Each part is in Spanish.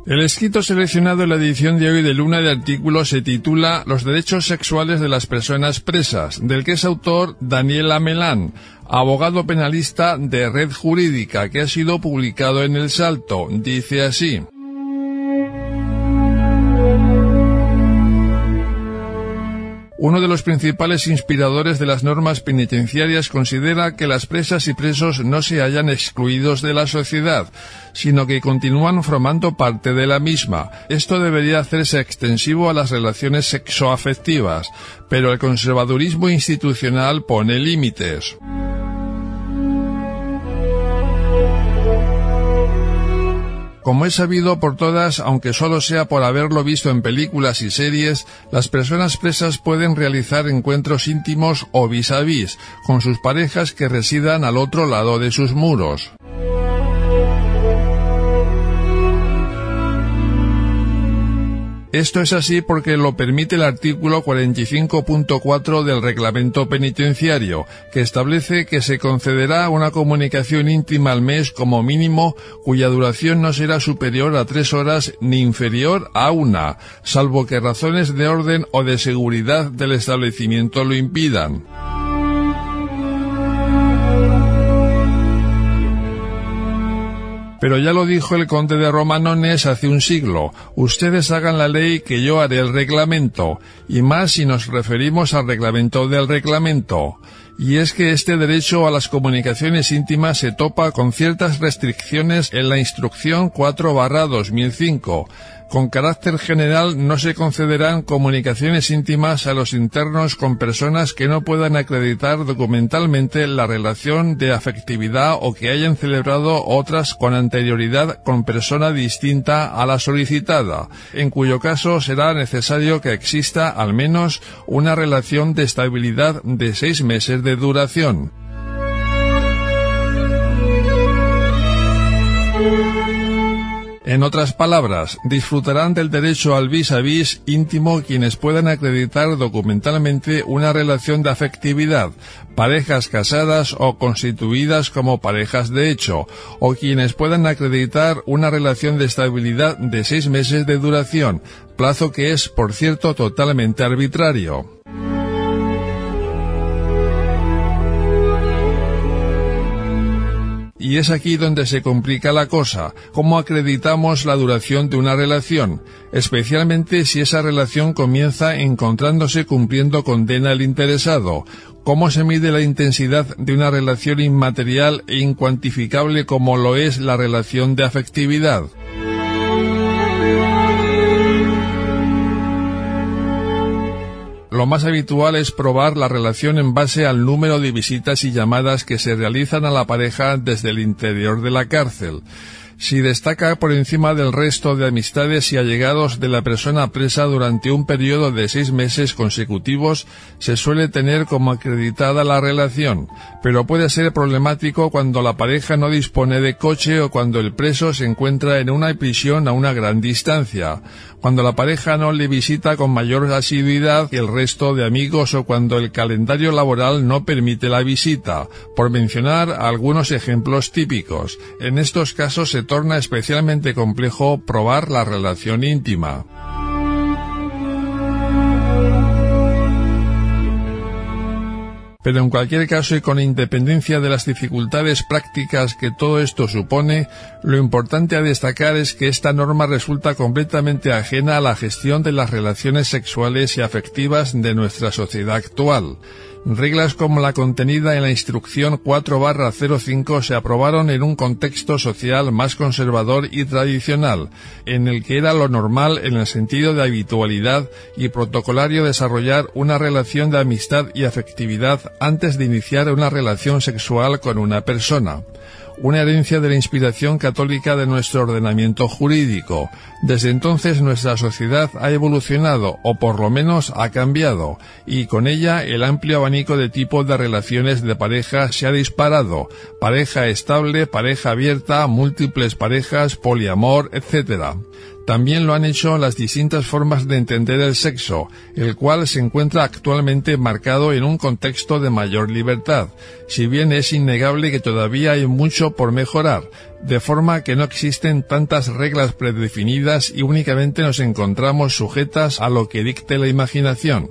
El escrito seleccionado en la edición de hoy de Luna de Artículos se titula Los derechos sexuales de las personas presas, del que es autor Daniel Amelán, abogado penalista de Red Jurídica, que ha sido publicado en El Salto. Dice así: uno de los principales inspiradores de las normas penitenciarias considera que las presas y presos no se hallan excluidos de la sociedad, sino que continúan formando parte de la misma. Esto debería hacerse extensivo a las relaciones sexoafectivas, pero el conservadurismo institucional pone límites. Como es sabido por todas, aunque solo sea por haberlo visto en películas y series, las personas presas pueden realizar encuentros íntimos o vis-a-vis con sus parejas que residan al otro lado de sus muros. Esto es así porque lo permite el artículo 45.4 del Reglamento Penitenciario, que establece que se concederá una comunicación íntima al mes como mínimo, cuya duración no será superior a 3 horas ni inferior a 1, salvo que razones de orden o de seguridad del establecimiento lo impidan. Pero ya lo dijo el conde de Romanones hace un siglo: ustedes hagan la ley que yo haré el reglamento, y más si nos referimos al reglamento del reglamento. Y es que este derecho a las comunicaciones íntimas se topa con ciertas restricciones en la Instrucción 4/2005. Con carácter general no se concederán comunicaciones íntimas a los internos con personas que no puedan acreditar documentalmente la relación de afectividad o que hayan celebrado otras con anterioridad con persona distinta a la solicitada, en cuyo caso será necesario que exista al menos una relación de estabilidad de 6 meses de duración. En otras palabras, disfrutarán del derecho al vis-a-vis íntimo quienes puedan acreditar documentalmente una relación de afectividad, parejas casadas o constituidas como parejas de hecho, o quienes puedan acreditar una relación de estabilidad de 6 meses de duración, plazo que es, por cierto, totalmente arbitrario. Y es aquí donde se complica la cosa. ¿Cómo acreditamos la duración de una relación? Especialmente si esa relación comienza encontrándose cumpliendo condena el interesado. ¿Cómo se mide la intensidad de una relación inmaterial e incuantificable como lo es la relación de afectividad? Lo más habitual es probar la relación en base al número de visitas y llamadas que se realizan a la pareja desde el interior de la cárcel. Si destaca por encima del resto de amistades y allegados de la persona presa durante un periodo de 6 meses consecutivos, se suele tener como acreditada la relación, pero puede ser problemático cuando la pareja no dispone de coche o cuando el preso se encuentra en una prisión a una gran distancia, cuando la pareja no le visita con mayor asiduidad que el resto de amigos o cuando el calendario laboral no permite la visita, por mencionar algunos ejemplos típicos. En estos casos se torna especialmente complejo probar la relación íntima. Pero en cualquier caso y con independencia de las dificultades prácticas que todo esto supone, lo importante a destacar es que esta norma resulta completamente ajena a la gestión de las relaciones sexuales y afectivas de nuestra sociedad actual. Reglas como la contenida en la Instrucción 4/05 se aprobaron en un contexto social más conservador y tradicional, en el que era lo normal en el sentido de habitualidad y protocolario desarrollar una relación de amistad y afectividad antes de iniciar una relación sexual con una persona. Una herencia de la inspiración católica de nuestro ordenamiento jurídico. Desde entonces nuestra sociedad ha evolucionado, o por lo menos ha cambiado, y con ella el amplio abanico de tipos de relaciones de pareja se ha disparado: pareja estable, pareja abierta, múltiples parejas, poliamor, etc. También lo han hecho las distintas formas de entender el sexo, el cual se encuentra actualmente marcado en un contexto de mayor libertad, si bien es innegable que todavía hay mucho por mejorar, de forma que no existen tantas reglas predefinidas y únicamente nos encontramos sujetas a lo que dicte la imaginación.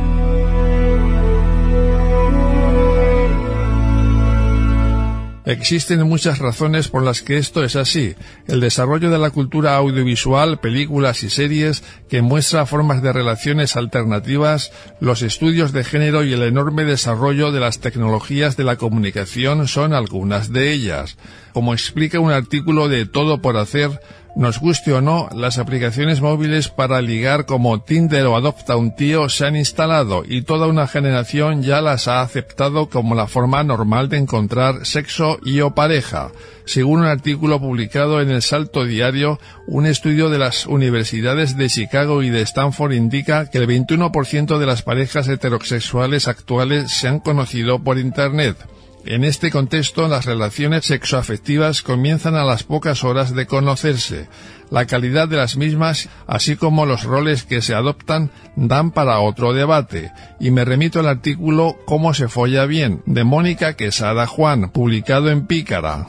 Existen muchas razones por las que esto es así. El desarrollo de la cultura audiovisual, películas y series que muestra formas de relaciones alternativas, los estudios de género y el enorme desarrollo de las tecnologías de la comunicación son algunas de ellas. Como explica un artículo de Todo por Hacer, nos guste o no, las aplicaciones móviles para ligar como Tinder o Adopta un Tío se han instalado y toda una generación ya las ha aceptado como la forma normal de encontrar sexo y o pareja. Según un artículo publicado en El Salto Diario, un estudio de las universidades de Chicago y de Stanford indica que el 21% de las parejas heterosexuales actuales se han conocido por Internet. En este contexto, las relaciones sexoafectivas comienzan a las pocas horas de conocerse. La calidad de las mismas, así como los roles que se adoptan, dan para otro debate. Y me remito al artículo Cómo se folla bien, de Mónica Quesada Juan, publicado en Pícara.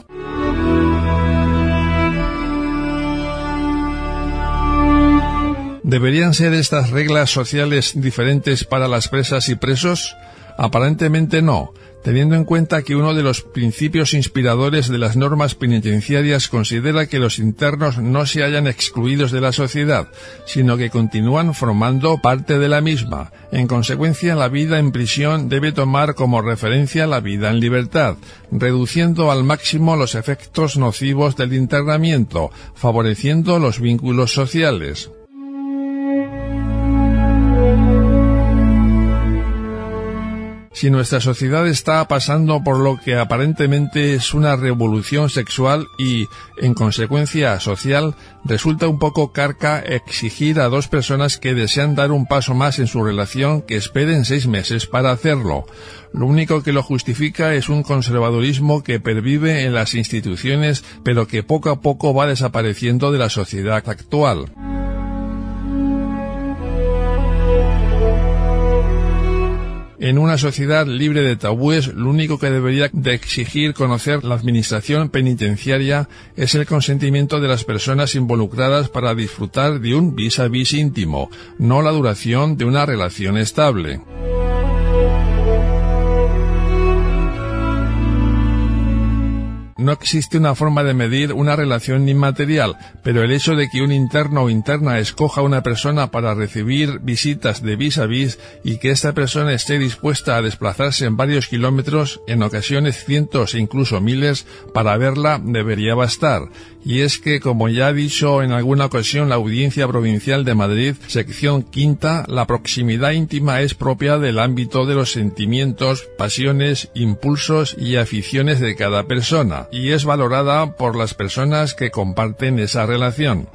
¿Deberían ser estas reglas sociales diferentes para las presas y presos? Aparentemente no, teniendo en cuenta que uno de los principios inspiradores de las normas penitenciarias considera que los internos no se hallan excluidos de la sociedad, sino que continúan formando parte de la misma. En consecuencia, la vida en prisión debe tomar como referencia la vida en libertad, reduciendo al máximo los efectos nocivos del internamiento, favoreciendo los vínculos sociales. Si nuestra sociedad está pasando por lo que aparentemente es una revolución sexual y, en consecuencia, social, resulta un poco carca exigir a dos personas que desean dar un paso más en su relación que esperen 6 meses para hacerlo. Lo único que lo justifica es un conservadurismo que pervive en las instituciones, pero que poco a poco va desapareciendo de la sociedad actual. En una sociedad libre de tabúes, lo único que debería de exigir conocer la administración penitenciaria es el consentimiento de las personas involucradas para disfrutar de un vis-a-vis íntimo, no la duración de una relación estable. No existe una forma de medir una relación inmaterial, pero el hecho de que un interno o interna escoja una persona para recibir visitas de vis a vis y que esta persona esté dispuesta a desplazarse en varios kilómetros, en ocasiones cientos e incluso miles, para verla debería bastar. Y es que, como ya ha dicho en alguna ocasión la Audiencia Provincial de Madrid, sección 5ª, la proximidad íntima es propia del ámbito de los sentimientos, pasiones, impulsos y aficiones de cada persona, y es valorada por las personas que comparten esa relación.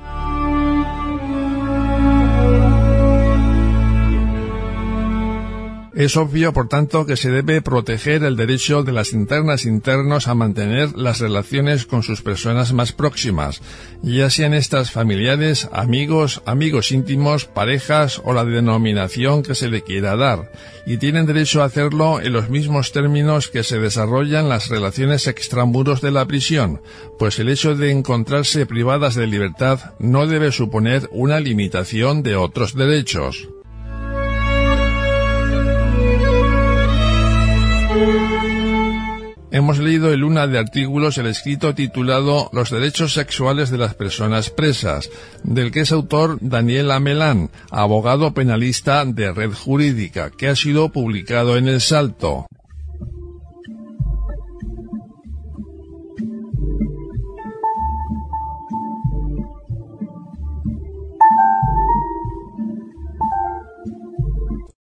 Es obvio, por tanto, que se debe proteger el derecho de las internas e internos a mantener las relaciones con sus personas más próximas, ya sean estas familiares, amigos, amigos íntimos, parejas o la denominación que se le quiera dar, y tienen derecho a hacerlo en los mismos términos que se desarrollan las relaciones extramuros de la prisión, pues el hecho de encontrarse privadas de libertad no debe suponer una limitación de otros derechos. Hemos leído en luna de artículos el escrito titulado Los derechos sexuales de las personas presas, del que es autor Daniel Amelán, abogado penalista de Red Jurídica, que ha sido publicado en El Salto.